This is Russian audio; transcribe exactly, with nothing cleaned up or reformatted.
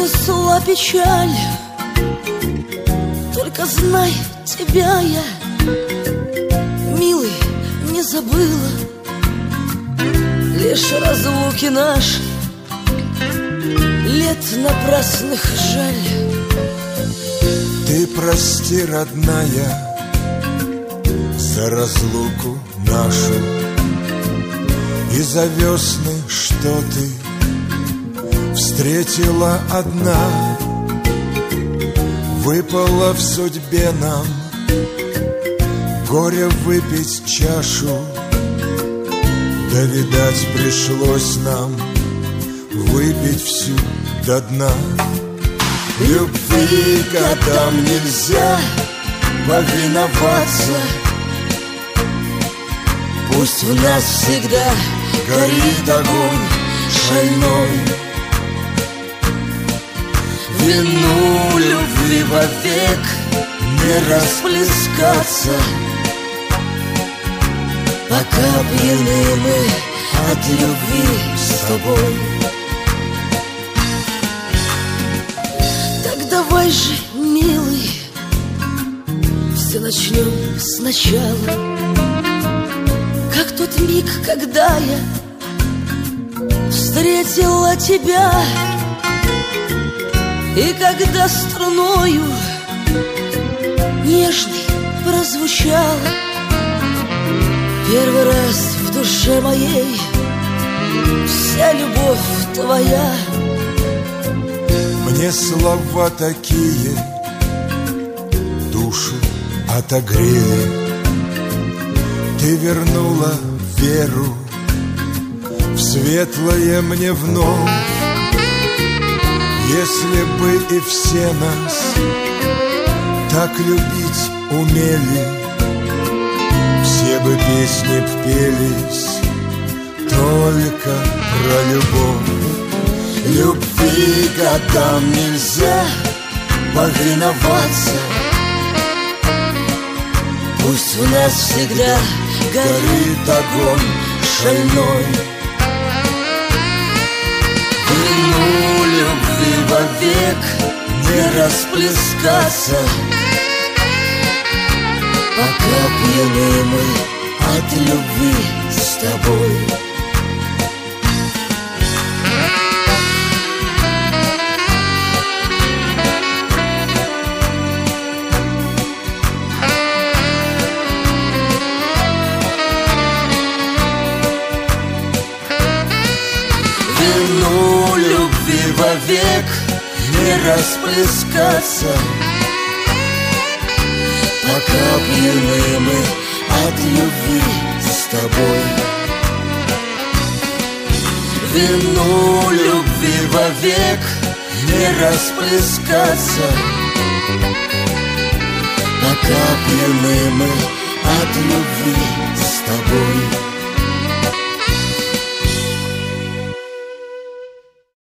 унесла печаль. Только знай, тебя я, милый, не забыла. Лишь разлуки наши, лет напрасных жаль. Ты прости, родная, за разлуку нашу и за весны, что ты встретила одна. Выпало в судьбе нам горе выпить чашу, да, видать, пришлось нам выпить всю до дна. Любви годам нельзя повиноваться. Пусть в нас всегда горит огонь шальной. Вину любви вовек не расплескаться, пока пьяны мы от любви с тобой. Так давай же, милый, все начнем сначала. Как тот миг, когда я встретила тебя, и когда струною нежной прозвучала первый раз в душе моей вся любовь твоя. Мне слова такие душу отогрели. Ты вернула веру в светлое мне вновь. Если бы и все нас так любить умели, все бы песни б пелись только про любовь. Любви годам нельзя повиноваться. Пусть в нас всегда горит огонь шальной. Вину любви вовек не расплескаться, пока пьяны мы от любви с тобой. Вину любви вовек не расплескаться, пока пьяны мы от любви с тобой. Вину любви вовек не расплескаться, пока пьяны мы от любви с тобой.